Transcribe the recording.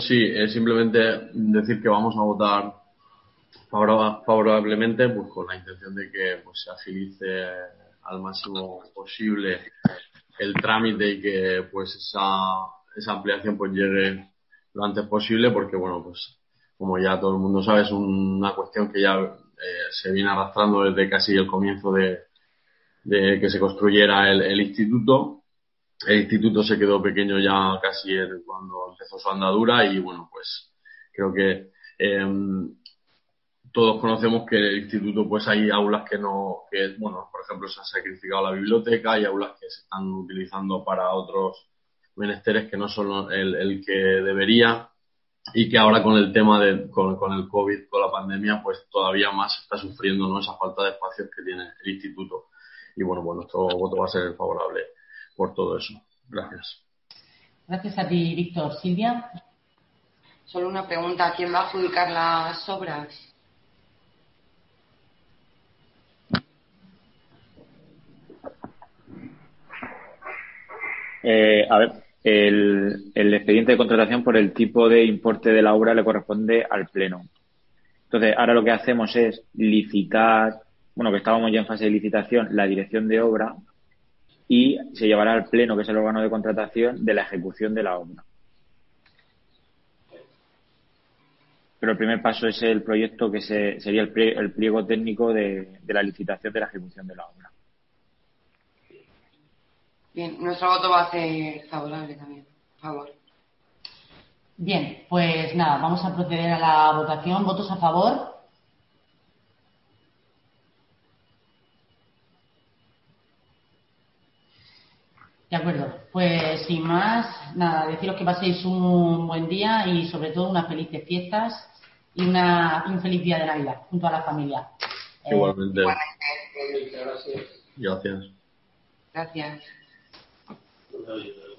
Sí, es simplemente decir que vamos a votar favorablemente, pues con la intención de que pues, se agilice al máximo posible el trámite y que pues esa ampliación pues llegue lo antes posible, porque bueno, pues como ya todo el mundo sabe, es una cuestión que ya se viene arrastrando desde casi el comienzo de que se construyera el instituto. El instituto se quedó pequeño ya casi cuando empezó su andadura y bueno, pues creo que todos conocemos que el instituto pues hay aulas que no, que bueno, por ejemplo se ha sacrificado la biblioteca, hay aulas que se están utilizando para otros menesteres que no son el que debería y que ahora con el tema con el COVID, con la pandemia, pues todavía más está sufriendo, ¿no?, esa falta de espacios que tiene el instituto. Y bueno, pues nuestro voto va a ser favorable por todo eso. Gracias. Gracias a ti, Víctor. Silvia. Solo una pregunta. ¿Quién va a adjudicar las obras? A ver, el expediente de contratación por el tipo de importe de la obra le corresponde al Pleno. Entonces, ahora lo que hacemos es licitar, bueno, que estábamos ya en fase de licitación, la dirección de obra y se llevará al Pleno, que es el órgano de contratación, de la ejecución de la obra. Pero el primer paso es el proyecto que sería el pliego técnico de la licitación de la ejecución de la obra. Bien, nuestro voto va a ser favorable también. Por favor. Bien, pues nada, vamos a proceder a la votación. ¿Votos a favor? De acuerdo, pues sin más, nada, deciros que paséis un buen día y sobre todo unas felices fiestas y un feliz día de Navidad junto a la familia. Igualmente. Gracias. Gracias. Gracias.